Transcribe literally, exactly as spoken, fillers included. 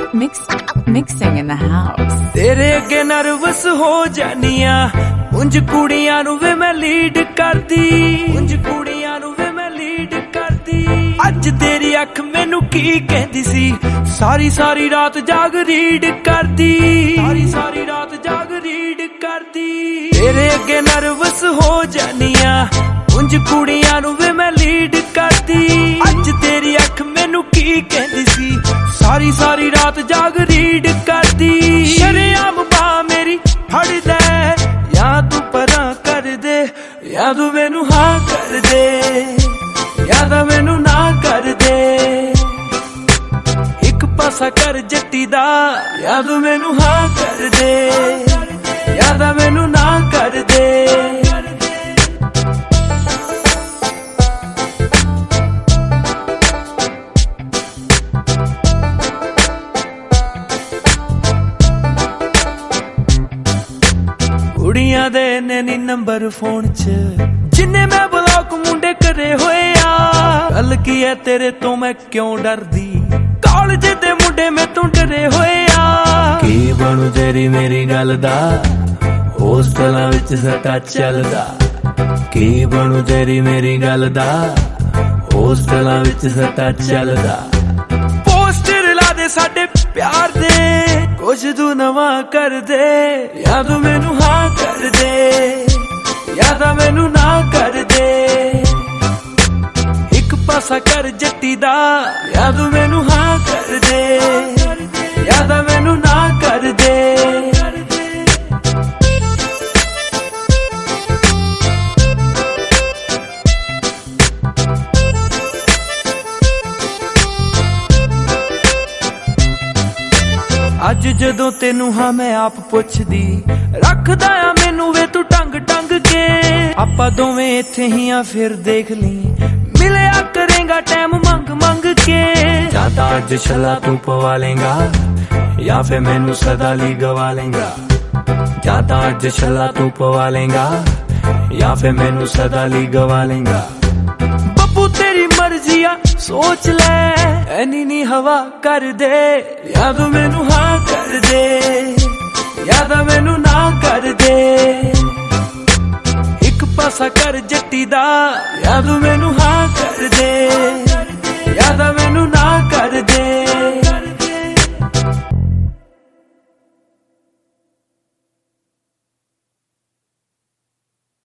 Mix, mixing in the house. तेरे अगे nervous हो जानिया उंज कुड़ियां नू वे मैं लीड करदी उंज कुड़ियां नू वे मैं लीड करदी अज तेरी अख मैनू की कहंदी सी सारी सारी रात जाग रीड करदी सारी सारी रात जाग रीड करदी तेरे अगे नर्वस हो जानिया उंज कुड़ियां नू वे मैं लीड करदी अज तेरी अख मैनू की कहंदी सी सारी सारी रात जाग रीड करदी शरेआम बा मेरी फड़ दे या तू परां कर दे या तू मैनू हाँ कर दे या तां मैनू ना कर दे एक पासा कर जट्टी दा या तू मैनू हाँ कर दे या तां मैनू ना कर दे कुड़ियां दे ने नी नंबर फोन च जिन्ने मैं ब्लॉक मुंडे करे होए आ गल की है तेरे तो मैं क्यों डरदी कॉलेज दे मुंडे मैं तू डरे होए आ की बनू तेरी मेरी गल दा होस्टलां विच सटा चलदा की बनू तेरी मेरी गल दा होस्टलां विच सटा चलदा पोस्टर ला दे साडे प्यार दे कुछ तू नवा कर दे या तू मैनू हाँ कर दे या तां मैनू ना कर दे एक पासा कर जट्टी दा या तू मैनू हाँ कर दे या तां मैनू ना कर दे अज जदों तेनू हाँ मैं आप पुछदी रखदा आ मैनू वे तू टंग टंग के आपां दोवें इत्थे ही आ फिर देख ली मिलिया करेगा टाइम मंग मंग के जां तां अज छला तू पवा लेगा या फिर मैनू सदा ली गवा लेगा जां तां अज छला तू पवा लेगा या फिर मैनू सदा ली गवा लेगा बब्बू तेरी मर्जी आ सोच ले ऐनी नी हवा कर दे या तू मैनू हाँ कर दे या तां मैनू ना कर दे एक पासा कर जट्टी दा या तू मैनू